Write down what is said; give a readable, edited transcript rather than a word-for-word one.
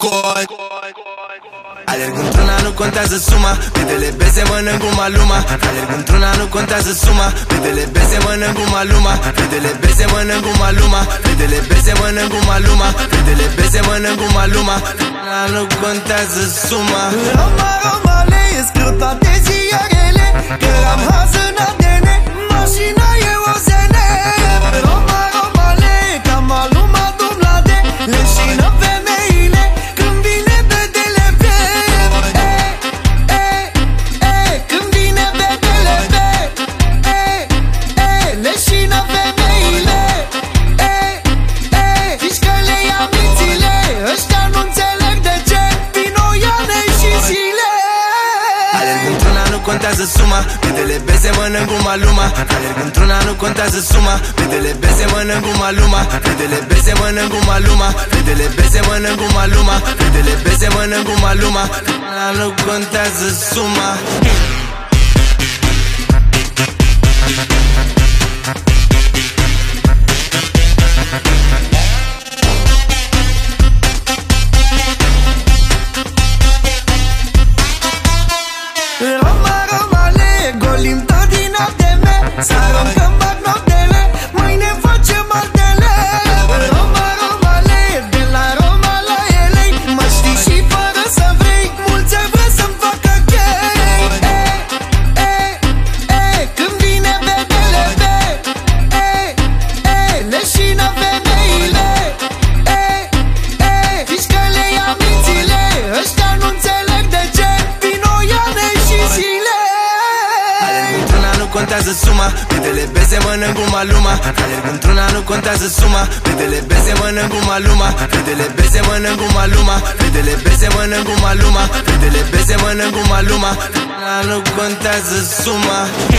Alerg într-una, nu contează suma, fetele bese mănânc cu maluma. Alerg într-una, nu contează suma, fetele bese mănânc cu maluma. Fetele bese mănânc cu maluma. Fetele bese mănânc cu maluma. Fetele bese mănânc cu maluma. Nu contează suma. Roma, Romale, scriu toate ziarele că am haz în ADN, mașina e o zene. Roma, Romale, ca maluma dumlade, leșină femeile când vine BDLB. Când vine BDLB, leșină femeile. Zici că le ia mințile, ăștia nu înțeleg de ce vino Iane și zile. Alerg într-una, nu contează suma, fetele bese mănânc cu maluma. Alerg într-una, nu contează suma, fetele bese mănânc cu maluma. Fetele bese mănânc cu maluma. Fetele bese mănânc cu maluma. Fetele bese mănânc cu maluma. Nu contează suma. Roma, Romale, golim tot din ATM, să aruncăm bancnotele, mâine facem altele. Roma, Romale, de la Roma la LA, mă știi și fără să vrei, mulți ai vrea să-mi facă gay. Când vine BDLB, leșină femeile. Zici că le ia mințile, ăștia nu înțeleg de ce vino Iane și zile. Alerg într-una, nu contează suma, fetele bese mănânc cu maluma. Alerg într-una, nu contează suma, fetele bese mănânc cu maluma. Fetele bese mănânc cu maluma. Fetele bese mănânc cu maluma. Fetele bese mănânc cu maluma. Nu contează suma.